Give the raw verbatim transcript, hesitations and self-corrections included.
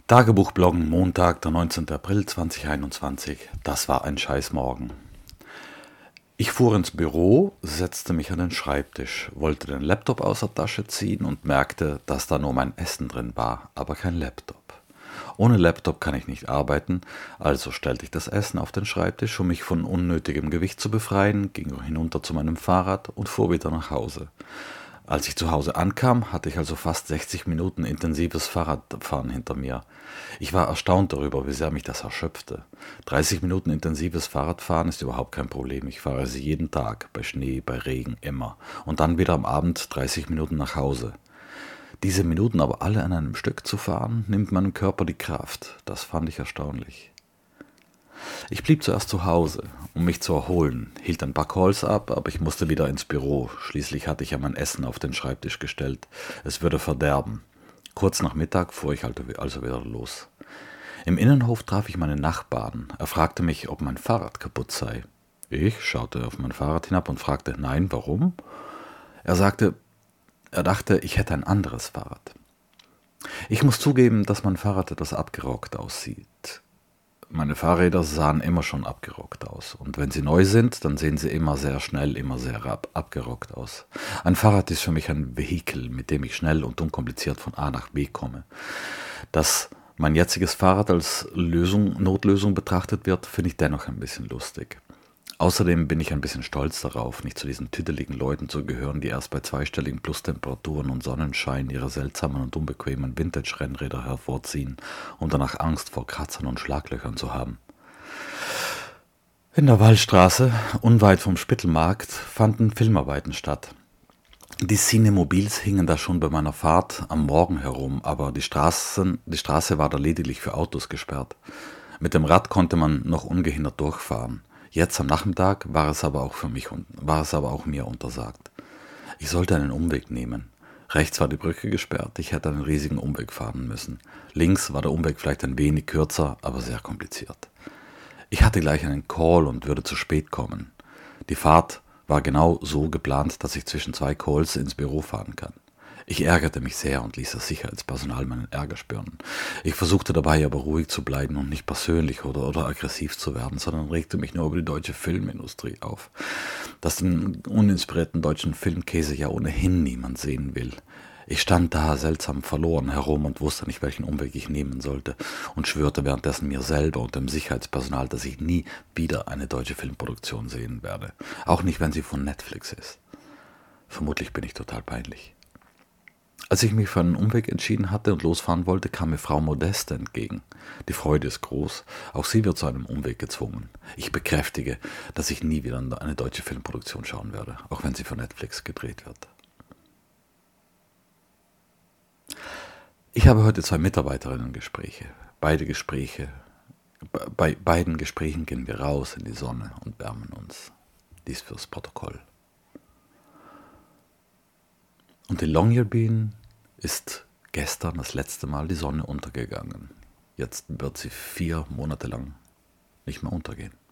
Tagebuchbloggen, Montag, der neunzehnten April zweitausendeinundzwanzig. Das war ein Scheißmorgen. Ich fuhr ins Büro, setzte mich an den Schreibtisch, wollte den Laptop aus der Tasche ziehen und merkte, dass da nur mein Essen drin war, aber kein Laptop. Ohne Laptop kann ich nicht arbeiten, also stellte ich das Essen auf den Schreibtisch, um mich von unnötigem Gewicht zu befreien, ging hinunter zu meinem Fahrrad und fuhr wieder nach Hause. Als ich zu Hause ankam, hatte ich also fast sechzig Minuten intensives Fahrradfahren hinter mir. Ich war erstaunt darüber, wie sehr mich das erschöpfte. dreißig Minuten intensives Fahrradfahren ist überhaupt kein Problem. Ich fahre sie jeden Tag, bei Schnee, bei Regen, immer. Und dann wieder am Abend dreißig Minuten nach Hause. Diese Minuten aber alle an einem Stück zu fahren, nimmt meinem Körper die Kraft. Das fand ich erstaunlich. Ich blieb zuerst zu Hause, um mich zu erholen, hielt ein paar Calls ab, aber ich musste wieder ins Büro. Schließlich hatte ich ja mein Essen auf den Schreibtisch gestellt. Es würde verderben. Kurz nach Mittag fuhr ich also wieder los. Im Innenhof traf ich meinen Nachbarn. Er fragte mich, ob mein Fahrrad kaputt sei. Ich schaute auf mein Fahrrad hinab und fragte, nein, warum? Er sagte, er dachte, ich hätte ein anderes Fahrrad. Ich muss zugeben, dass mein Fahrrad etwas abgerockt aussieht. Meine Fahrräder sahen immer schon abgerockt aus. Und wenn sie neu sind, dann sehen sie immer sehr schnell, immer sehr ab abgerockt aus. Ein Fahrrad ist für mich ein Vehikel, mit dem ich schnell und unkompliziert von A nach B komme. Dass mein jetziges Fahrrad als Lösung, Notlösung betrachtet wird, finde ich dennoch ein bisschen lustig. Außerdem bin ich ein bisschen stolz darauf, nicht zu diesen tüdeligen Leuten zu gehören, die erst bei zweistelligen Plustemperaturen und Sonnenschein ihre seltsamen und unbequemen Vintage-Rennräder hervorziehen und danach Angst vor Kratzern und Schlaglöchern zu haben. In der Wallstraße, unweit vom Spittelmarkt, fanden Filmarbeiten statt. Die Cinemobils hingen da schon bei meiner Fahrt am Morgen herum, aber die, Straßen, die Straße war da lediglich für Autos gesperrt. Mit dem Rad konnte man noch ungehindert durchfahren. Jetzt am Nachmittag war es aber auch für mich war es aber auch mir untersagt. Ich sollte einen Umweg nehmen. Rechts war die Brücke gesperrt, ich hätte einen riesigen Umweg fahren müssen. Links war der Umweg vielleicht ein wenig kürzer, aber sehr kompliziert. Ich hatte gleich einen Call und würde zu spät kommen. Die Fahrt war genau so geplant, dass ich zwischen zwei Calls ins Büro fahren kann. Ich ärgerte mich sehr und ließ das Sicherheitspersonal meinen Ärger spüren. Ich versuchte dabei aber ruhig zu bleiben und nicht persönlich oder, oder aggressiv zu werden, sondern regte mich nur über die deutsche Filmindustrie auf. Dass den uninspirierten deutschen Filmkäse ja ohnehin niemand sehen will. Ich stand da seltsam verloren herum und wusste nicht, welchen Umweg ich nehmen sollte und schwörte währenddessen mir selber und dem Sicherheitspersonal, dass ich nie wieder eine deutsche Filmproduktion sehen werde. Auch nicht, wenn sie von Netflix ist. Vermutlich bin ich total peinlich. Als ich mich für einen Umweg entschieden hatte und losfahren wollte, kam mir Frau Modeste entgegen. Die Freude ist groß, auch sie wird zu einem Umweg gezwungen. Ich bekräftige, dass ich nie wieder eine deutsche Filmproduktion schauen werde, auch wenn sie für Netflix gedreht wird. Ich habe heute zwei Mitarbeiterinnen-Gespräche. Beide Gespräche, bei beiden Gesprächen gehen wir raus in die Sonne und wärmen uns. Dies fürs Protokoll. Und in Longyearbyen ist gestern das letzte Mal die Sonne untergegangen. Jetzt wird sie vier Monate lang nicht mehr untergehen.